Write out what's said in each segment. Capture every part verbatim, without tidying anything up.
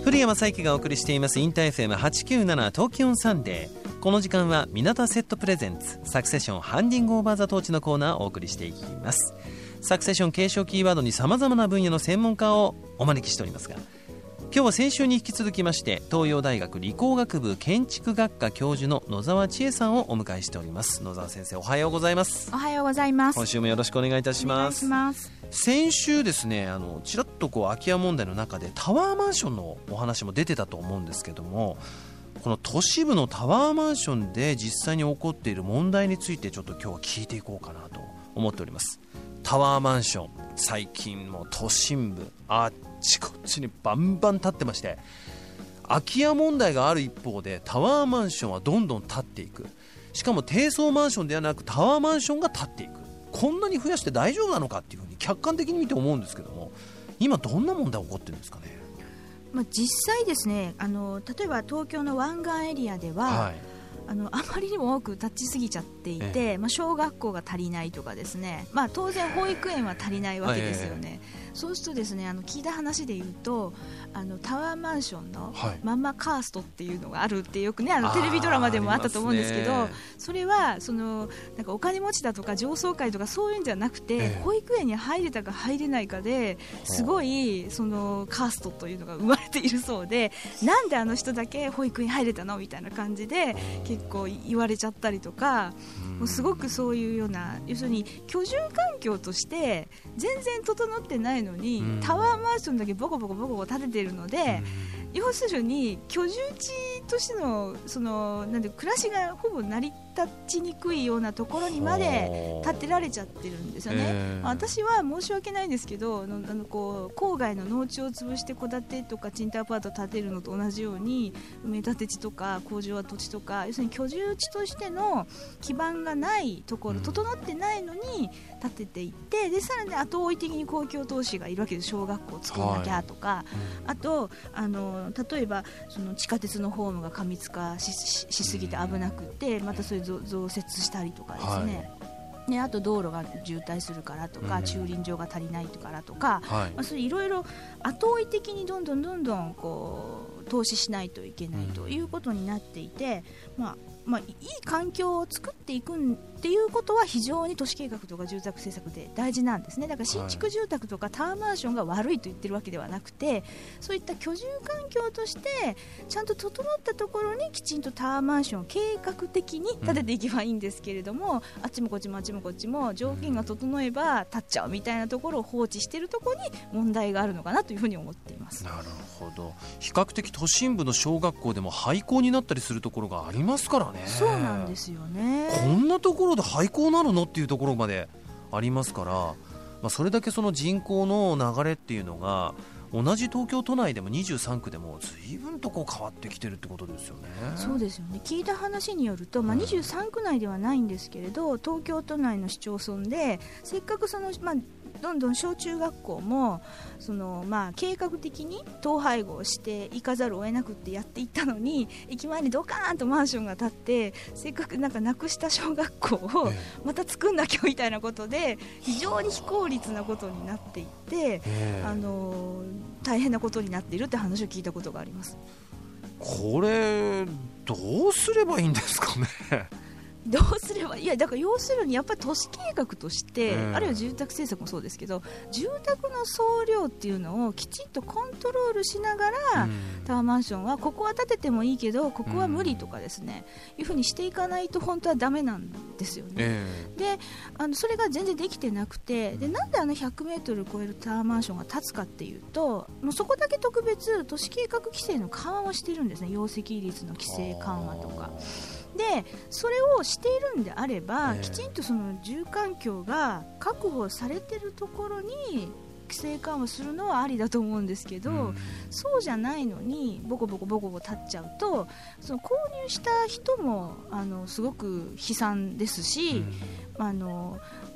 古山彩希がお送りしていますインター エフエムはちきゅうなな 東京サンデー。この時間は港セットプレゼンツサクセションハンディングオーバーザトーチのコーナーをお送りしていきます。サクセション継承キーワードにさまざまな分野の専門家をお招きしておりますが、今日は先週に引き続きまして東洋大学理工学部建築学科教授の野沢千恵さんをお迎えしております。野沢先生、おはようございます。 おはようございます。 今週もよろしくお願いいたします。 お願いします。 先週ですね、あのちらっとこう空き家問題の中でタワーマンションのお話も出てたと思うんですけども、この都市部のタワーマンションで実際に起こっている問題についてちょっと今日は聞いていこうかなと思っております。タワーマンション、最近も都心部あっちこっちにバンバン建ってまして、空き家問題がある一方でタワーマンションはどんどん建っていく。しかも低層マンションではなくタワーマンションが建っていく。こんなに増やして大丈夫なのかっていうふうに客観的に見て思うんですけども、今どんな問題が起こってるんですかね。 まあ、実際ですね、あの例えば東京の湾岸エリアでは、はい、あのあまりにも多く建ちすぎちゃっていて、ええまあ、小学校が足りないとかですね、まあ、当然保育園は足りないわけですよね、ええ、そうするとですね、あの聞いた話で言うと、あのタワーマンションのママカーストっていうのがあるってよくね、あのテレビドラマでもあったと思うんですけど、それはそのなんかお金持ちだとか上層階とかそういうんじゃなくて、ええ、保育園に入れたか入れないかですごいそのカーストというのが生まれているそうで、なんであの人だけ保育園に入れたのみたいな感じで結構言われちゃったりとか、もうすごくそういうような、要するに居住環境として全然整ってないのにタワーマンションだけボコボコボコボコ建てているので、要するに居住地としてのそのなんで暮らしがほぼ成り立ちにくいようなところにまで建てられちゃってるんですよね、えー、私は申し訳ないんですけど、あのあのこう郊外の農地を潰して戸建てとか賃貸アパートを建てるのと同じように埋め立て地とか工場跡地とか、要するに居住地としての基盤がないところ、整ってないのに建てていって、でさらに後追い的に公共投資がいるわけです。小学校を作らなきゃとか、はい、あとあの例えばその地下鉄のホームが過密化 し, し, しすぎて危なくて、またそういう増設したりとかですね、はい、であと道路が渋滞するからとか、うん、駐輪場が足りないからとか、はい、まあ、そういういろいろ後追い的にどんどんどんどんこう投資しないといけないということになっていて、まあまあ、いい環境を作っていくっていうことは非常に都市計画とか住宅政策で大事なんですね。だから新築住宅とかタワーマンションが悪いと言ってるわけではなくて、そういった居住環境としてちゃんと整ったところにきちんとタワーマンションを計画的に建てていけばいいんですけれども、うん、あっちもこっちもあっちもこっちも条件が整えば建っちゃうみたいなところを放置しているところに問題があるのかなというふうに思っています。 なるほど。比較的都心部の小学校でも廃校になったりするところがありますからね。 そうなんですよね。 こんなところで廃校なるのっていうところまでありますから、まあ、それだけその人口の流れっていうのが同じ東京都内でもにじゅうさんくでも随分とこう変わってきてるってことですよね。 そうですよね。聞いた話によると、まあ、にじゅうさんく内ではないんですけれど、東京都内の市町村でせっかくその、まあどんどん小中学校もその、まあ、計画的に統廃合していかざるを得なくってやっていったのに、駅前にドカーンとマンションが建って、せっかくなんかなくした小学校をまた作んなきゃみたいなことで非常に非効率なことになっていって、あの大変なことになっているって話を聞いたことがあります。 これどうすればいいんですかね。 どうすれば、いやだから要するにやっぱり都市計画として、うん、あるいは住宅政策もそうですけど、住宅の総量っていうのをきちんとコントロールしながら、うん、タワーマンションはここは建ててもいいけどここは無理とかですね、うん、いうふうにしていかないと本当はダメなんですよね、えー、であのそれが全然できてなくて、でなんであのひゃくメートル超えるタワーマンションが建つかっていうと、もうそこだけ特別都市計画規制の緩和をしてるんですね。容積率の規制緩和とかで、それをしているんであれば、えー、きちんとその住環境が確保されているところに規制緩和するのはありだと思うんですけど、うん、そうじゃないのにボコボコボコボコ立っちゃうと、その購入した人もあのすごく悲惨ですし、うん、あの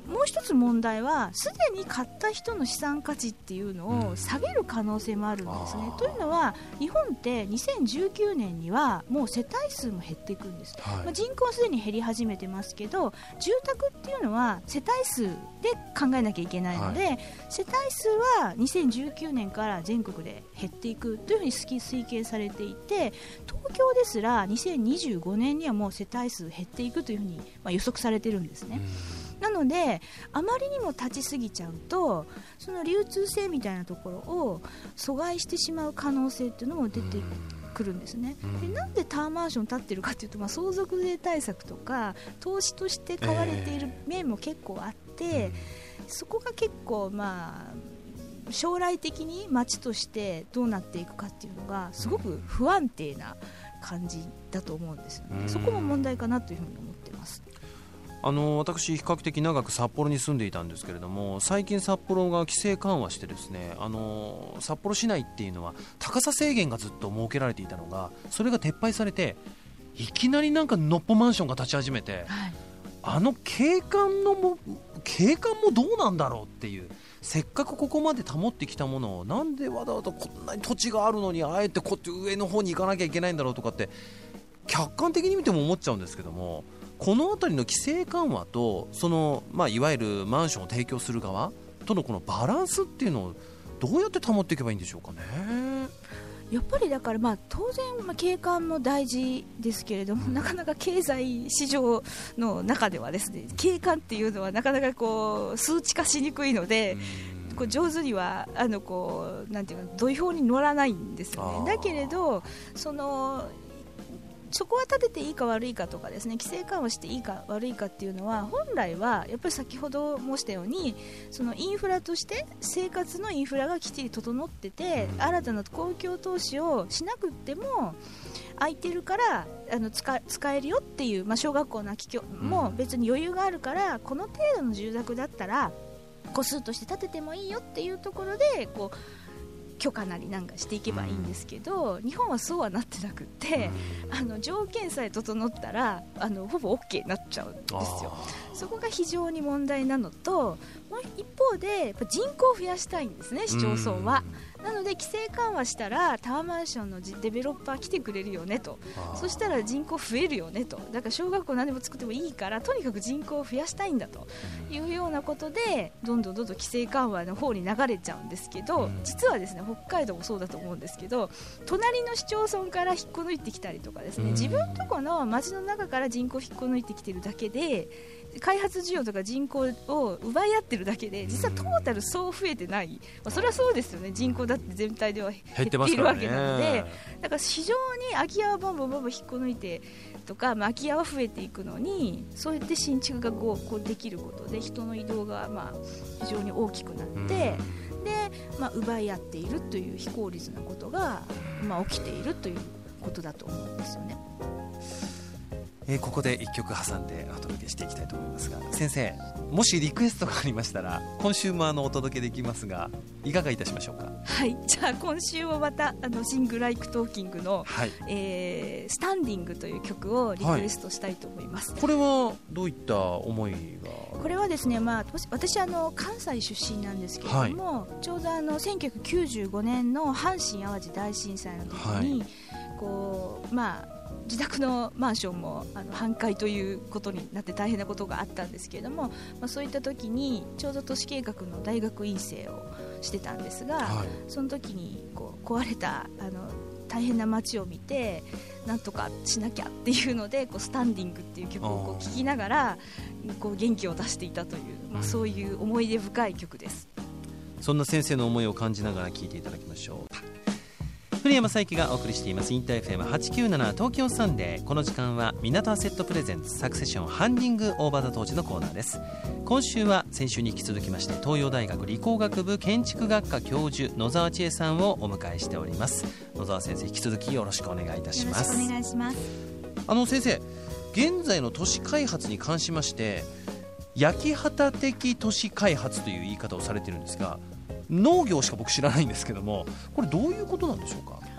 もう一つ問題はすでに買った人の資産価値っていうのを下げる可能性もあるんですね、うん、というのは日本ってにせんじゅうきゅうねんにはもう世帯数も減っていくんです、はい、まあ、人口はすでに減り始めてますけど住宅っていうのは世帯数で考えなきゃいけないので、はい、世帯数はにせんじゅうきゅうねんから全国で減っていくというふうに推計されていて東京ですらにせんにじゅうごねんにはもう世帯数減っていくというふうにまあ予測されてるんですね、うん、なのであまりにも立ちすぎちゃうとその流通性みたいなところを阻害してしまう可能性っていうのも出てくるんですね。でなんでタワーマンション建ってるかというと、まあ、相続税対策とか投資として買われている面も結構あって、えー、そこが結構まあ将来的に街としてどうなっていくかっていうのがすごく不安定な感じだと思うんですよね。そこも問題かなというふうに思ってます。 あの私比較的長く札幌に住んでいたんですけれども最近札幌が規制緩和してですねあの札幌市内っていうのは高さ制限がずっと設けられていたのがそれが撤廃されていきなりなんかのっぽマンションが立ち始めて、はい、あの景観のも景観もどうなんだろうっていうせっかくここまで保ってきたものをなんでわざわざこんなに土地があるのにあえてこっち上の方に行かなきゃいけないんだろうとかって客観的に見ても思っちゃうんですけどもこのあたりの規制緩和とその、まあ、いわゆるマンションを提供する側とのこのバランスっていうのをどうやって保っていけばいいんでしょうかね。 やっぱりだから、まあ、当然、まあ、景観も大事ですけれども、うん、なかなか経済市場の中ではですね景観っていうのはなかなかこう数値化しにくいので、うん、こう上手にはあのこうなんていうか土俵に乗らないんですよね。だけれどそのそこは立てていいか悪いかとかですね規制緩和していいか悪いかっていうのは本来はやっぱり先ほど申したようにそのインフラとして生活のインフラがきっちり整ってて新たな公共投資をしなくっても空いてるからあの 使, 使えるよっていう、まあ、小学校の空き教も別に余裕があるからこの程度の住宅だったら個数として建ててもいいよっていうところでこう許可なりなんかしていけばいいんですけど、うん、日本はそうはなってなくって、うん、あの条件さえ整ったらあのほぼ OK になっちゃうんですよ。そこが非常に問題なのともう一方でやっぱ人口を増やしたいんですね市町村は、うん、なので規制緩和したらタワーマンションのデベロッパー来てくれるよねとそしたら人口増えるよねとだから小学校何でも作ってもいいからとにかく人口を増やしたいんだというようなことでどんどんどんどん規制緩和の方に流れちゃうんですけど、うん、実はですね北海道もそうだと思うんですけど隣の市町村から引っこ抜いてきたりとかですね、うん、自分とこの町の中から人口引っこ抜いてきてるだけで開発需要とか人口を奪い合ってるだけで実はトータルそう増えてない、まあ、それはそうですよね人口だって全体では減っているわけなのでだから非常に空き家はボンボンボンボン引っこ抜いてとか、まあ、空き家は増えていくのにそうやって新築がこうこうできることで人の移動がまあ非常に大きくなってで、まあ、奪い合っているという非効率なことが、まあ、起きているということだと思うんですよね。 えー、ここでいっきょく挟んでお届けしていきたいと思いますが先生もしリクエストがありましたら今週もあのお届けできますがいかがいたしましょうか。 はいじゃあ今週はまたあのシングライクトーキングの、はいえー、スタンディングという曲をリクエストしたいと思います、 はい、これはどういった思いがこれはですね、まあ、私あの関西出身なんですけれども、はい、ちょうどあのせんきゅうひゃくきゅうじゅうごねんの阪神・淡路大震災の時に、はい、こうまあ自宅のマンションもあの半壊ということになって大変なことがあったんですけれども、まあ、そういった時にちょうど都市計画の大学院生をしてたんですが、はい、その時にこう壊れたあの大変な街を見てなんとかしなきゃっていうのでこうスタンディングっていう曲をこう聴きながらこう元気を出していたという、まあ、そういう思い出深い曲です。 そんな先生の思いを感じながら聴いていただきましょう。古山彩希がお送りしていますインター エフエムはちきゅうなな 東京サンデー。この時間は港アセットプレゼンツサクセションハンディングオーバーザトーチのコーナーです。今週は先週に引き続きまして東洋大学理工学部建築学科教授野沢千恵さんをお迎えしております。野沢先生引き続きよろしくお願いいたします。 よろしくお願いします。 あの先生現在の都市開発に関しまして焼き畑的都市開発という言い方をされているんですが農業しか僕知らないんですけどもこれどういうことなんでしょうか。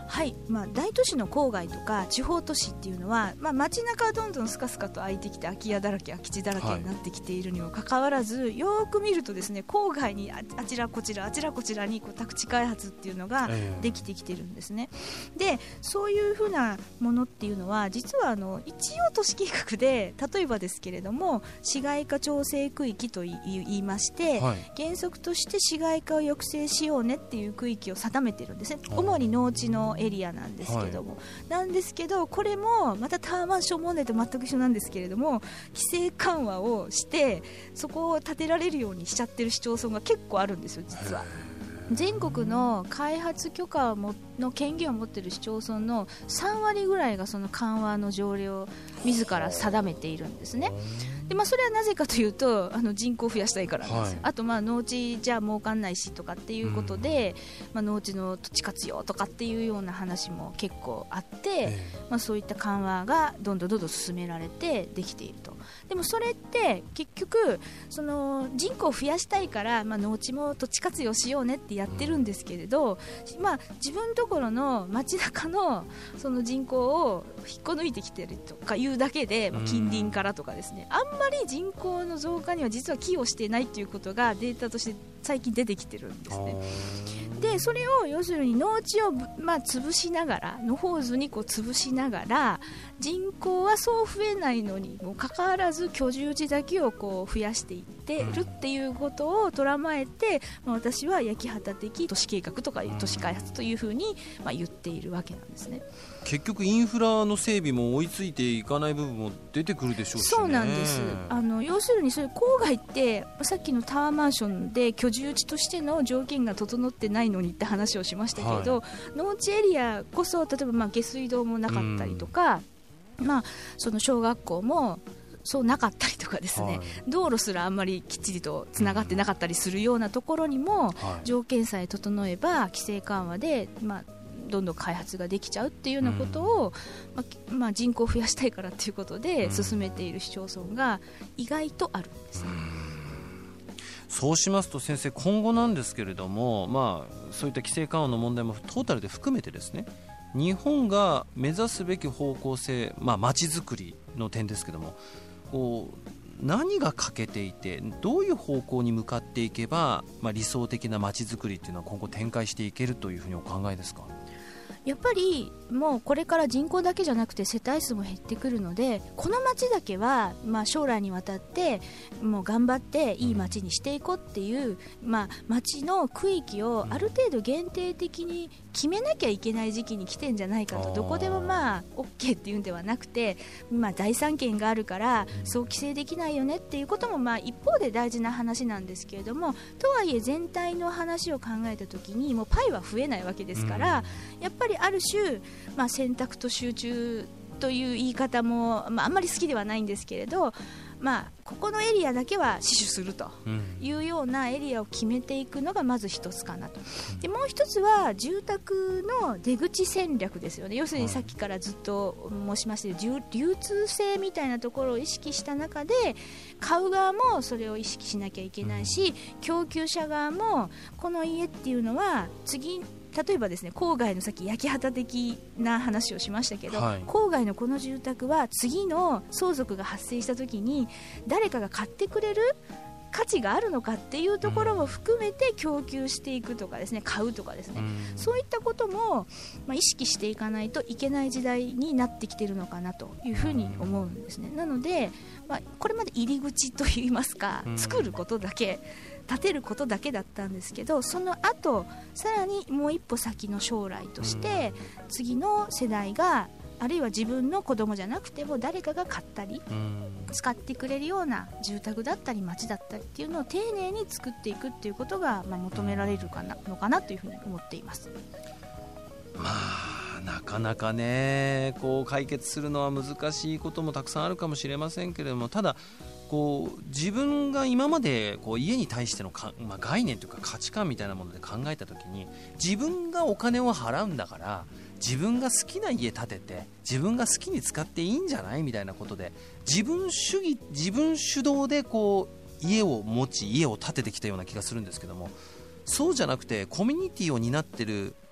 はい、まあ、大都市の郊外とか地方都市っていうのは、まあ、街中はどんどんスカスカと空いてきて空き家だらけ空き地だらけになってきているにもかかわらず、はい、よく見るとですね、郊外に あ, あちらこちらあちらこちらにこう宅地開発っていうのができてきてるんですね、えー、でそういうふうなものっていうのは実はあの一応都市計画で例えばですけれども市街化調整区域と言いまして、はい、原則として市街化を抑制しようねっていう区域を定めてるんですね。主に農地のエリアなんですけども、はい、なんですけどこれもまたタワーマンション問題と全く一緒なんですけれども、規制緩和をしてそこを建てられるようにしちゃってる市町村が結構あるんですよ実は。全国の開発許可の権限を持っている市町村のさんわりぐらいがその緩和の条例を自ら定めているんですね。で、まあ、それはなぜかというとあの人口を増やしたいからなんですよ、はい、あとまあ農地じゃ儲かんないしとかっていうことで、うんまあ、農地の土地活用とかっていうような話も結構あって、えーまあ、そういった緩和がどんどんどんどん進められてできていると。でもそれって結局その人口を増やしたいから、まあ、農地も土地活用しようねってやってるんですけれど、まあ、自分のところの街中のその人口を引っこ抜いてきてるとかいうだけで、まあ、近隣からとかですね、あんまり人口の増加には実は寄与していないということがデータとして最近出てきてるんですね。でそれを要するに農地を、まあ、潰しながら野放図にこう潰しながら人口はそう増えないのにもかかわらず居住地だけをこう増やしていってるっていうことをとらまえて、まあ、私は焼き畑的都市計画とか都市開発というふうに、まあ、言っているわけなんですね。 結局インフラの整備も追いついていかない部分も出てくるでしょうしね。 そうなんです。あの要するにそれ郊外ってさっきのタワーマンションで居住地としての条件が整ってないのにって話をしましたけど、はい、農地エリアこそ例えばまあ下水道もなかったりとか、まあ、その小学校もそうなかったりとかですね、はい、道路すらあんまりきっちりとつながってなかったりするようなところにも、はい、条件さえ整えば規制緩和で、まあどんどん開発ができちゃうっていうようなことを、まあまあ、人口を増やしたいからということで進めている市町村が意外とあるんですね。 そうしますと先生、今後なんですけれども、まあ、そういった規制緩和の問題もトータルで含めてですね、日本が目指すべき方向性、まあ、街づくりの点ですけども、こう何が欠けていてどういう方向に向かっていけば、まあ、理想的な街づくりというのは今後展開していけるというふうにお考えですか？ やっぱりもうこれから人口だけじゃなくて世帯数も減ってくるので、この町だけはまあ将来にわたってもう頑張っていい町にしていこうっていう、まあ町の区域をある程度限定的に決めなきゃいけない時期に来てんじゃないかと。どこでもまあ OK っていうんではなくて、まあ財産権があるからそう規制できないよねっていうこともまあ一方で大事な話なんですけれども、とはいえ全体の話を考えたときにもうパイは増えないわけですから、やっぱりある種、まあ、選択と集中という言い方も、まあ、あんまり好きではないんですけれど、まあ、ここのエリアだけは死守するというようなエリアを決めていくのがまず一つかなと。でもう一つは住宅の出口戦略ですよね。要するにさっきからずっと申しましたように流通性みたいなところを意識した中で買う側もそれを意識しなきゃいけないし、供給者側もこの家っていうのは次例えばですね、郊外のさっき焼き畑的な話をしましたけど、はい、郊外のこの住宅は次の相続が発生した時に誰かが買ってくれる価値があるのかっていうところも含めて供給していくとかですね、買うとかですね、そういったことも、まあ、意識していかないといけない時代になってきているのかなというふうに思うんですね。なので、まあ、これまで入り口といいますか、作ることだけ建てることだけだったんですけど、その後さらにもう一歩先の将来として次の世代があるいは自分の子供じゃなくても誰かが買ったり使ってくれるような住宅だったり街だったりっていうのを丁寧に作っていくっていうことが、まあ、求められるかなのかなというふうに思っています。 まあ、なかなかねこう解決するのは難しいこともたくさんあるかもしれませんけれども、ただこう自分が今までこう家に対してのか、まあ、概念というか価値観みたいなもので考えたときに、自分がお金を払うんだから自分が好きな家建てて自分が好きに使っていいんじゃないみたいなことで、自分主義自分主導でこう家を持ち家を建ててきたような気がするんですけども、そうじゃなくてコミュニティを担っている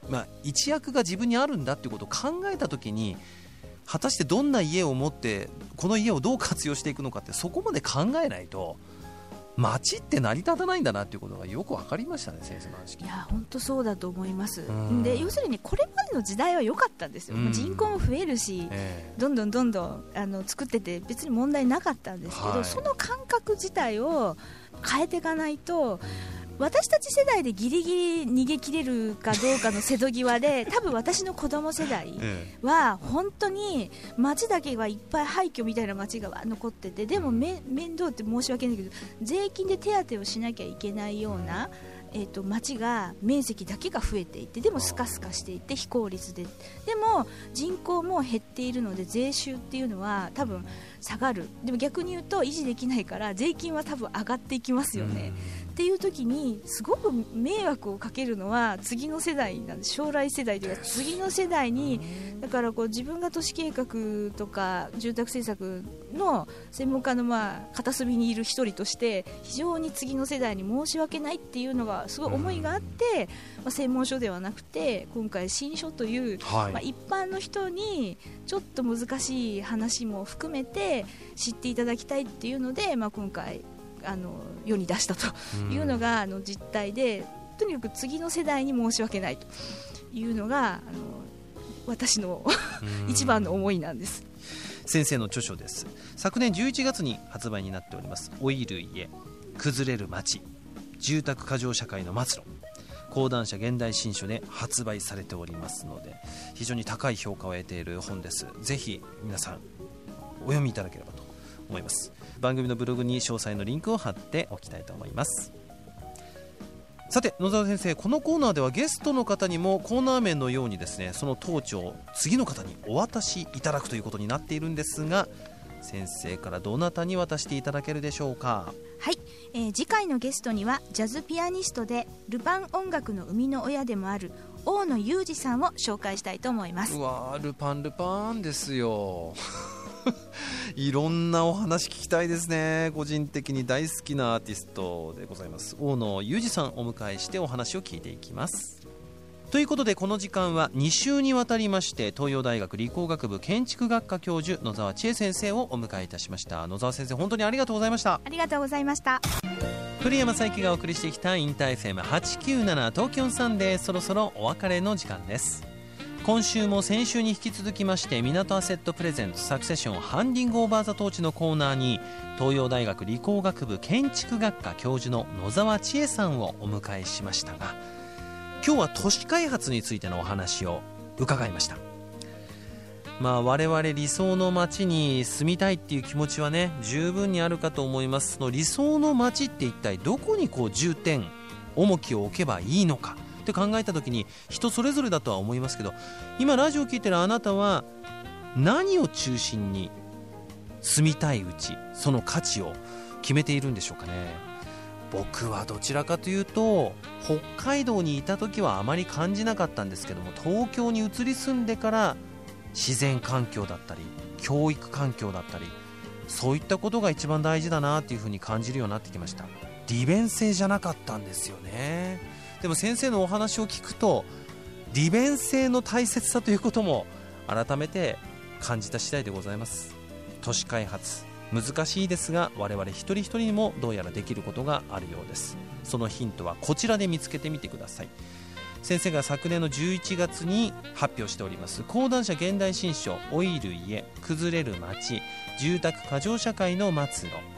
まあ、一役が自分にあるんだっていうことを考えたときに、果たしてどんな家を持ってこの家をどう活用していくのかって、そこまで考えないと街って成り立たないんだなっていうことがよく分かりましたね、先生の話。 いや本当そうだと思います。で要するにこれまでの時代は良かったんですよ。人口も増えるし、えー、どんどんどんどんあの作ってて別に問題なかったんですけど、はい、その感覚自体を変えていかないと、私たち世代でギリギリ逃げ切れるかどうかの瀬戸際で多分私の子供世代は本当に街だけがいっぱい廃墟みたいな街が残ってて、でもめ面倒って申し訳ないけど税金で手当てをしなきゃいけないような、えーと、街が面積だけが増えていて、でもスカスカしていて非効率で、でも人口も減っているので税収っていうのは多分下がる。でも逆に言うと維持できないから税金は多分上がっていきますよね。っていう時にすごく迷惑をかけるのは次の世代なんで、将来世代というか次の世代に。だからこう自分が都市計画とか住宅政策の専門家のまあ片隅にいる一人として非常に次の世代に申し訳ないっていうのがすごい思いがあって、まあ、専門書ではなくて今回新書という、はい、まあ、一般の人にちょっと難しい話も含めて知っていただきたいっていうので、まあ、今回あの世に出したというのがあの実態で、とにかく次の世代に申し訳ないというのがあの私の一番の思いなんです。 先生の著書です。昨年じゅういちがつに発売になっております。老いる家、崩れる街、住宅過剰社会の末路、講談社現代新書で発売されておりますので、非常に高い評価を得ている本です。ぜひ皆さんお読みいただければと思います。番組のブログに詳細のリンクを貼っておきたいと思います。さて野沢先生、このコーナーではゲストの方にもコーナー名のようにですね、そのトーチを次の方にお渡しいただくということになっているんですが、先生からどなたに渡していただけるでしょうか。 はい、えー、次回のゲストにはジャズピアニストでルパン音楽の生みの親でもある大野裕二さんを紹介したいと思います。 うわー、ルパンルパンですよいろんなお話聞きたいですね。個人的に大好きなアーティストでございます大野裕二さんをお迎えしてお話を聞いていきます。ということでこの時間はに週にわたりまして東洋大学理工学部建築学科教授野沢千恵先生をお迎えいたしました。野沢先生、本当にありがとうございました。 ありがとうございました。 古山佐伯がお送りしてきたインター エフエムはちきゅうなな 東京サンデー、そろそろお別れの時間です。今週も先週に引き続きまして港アセットプレゼンツサクセションハンディングオーバーザトーチのコーナーに東洋大学理工学部建築学科教授の野沢千恵さんをお迎えしましたが、今日は都市開発についてのお話を伺いました。まあ我々理想の街に住みたいっていう気持ちはね十分にあるかと思います。その理想の街って一体どこにこう重点重きを置けばいいのかって考えた時に人それぞれだとは思いますけど、今ラジオを聞いてるあなたは何を中心に住みたいうちその価値を決めているんでしょうかね。僕はどちらかというと北海道にいた時はあまり感じなかったんですけども、東京に移り住んでから自然環境だったり教育環境だったりそういったことが一番大事だなっていうふうに感じるようになってきました。利便性じゃなかったんですよね。でも先生のお話を聞くと利便性の大切さということも改めて感じた次第でございます。都市開発難しいですが我々一人一人にもどうやらできることがあるようです。そのヒントはこちらで見つけてみてください。先生が昨年のじゅういちがつに発表しております講談社現代新書老いる家崩れる街住宅過剰社会の末路、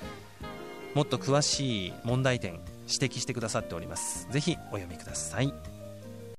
もっと詳しい問題点指摘してくださっております。ぜひお読みください。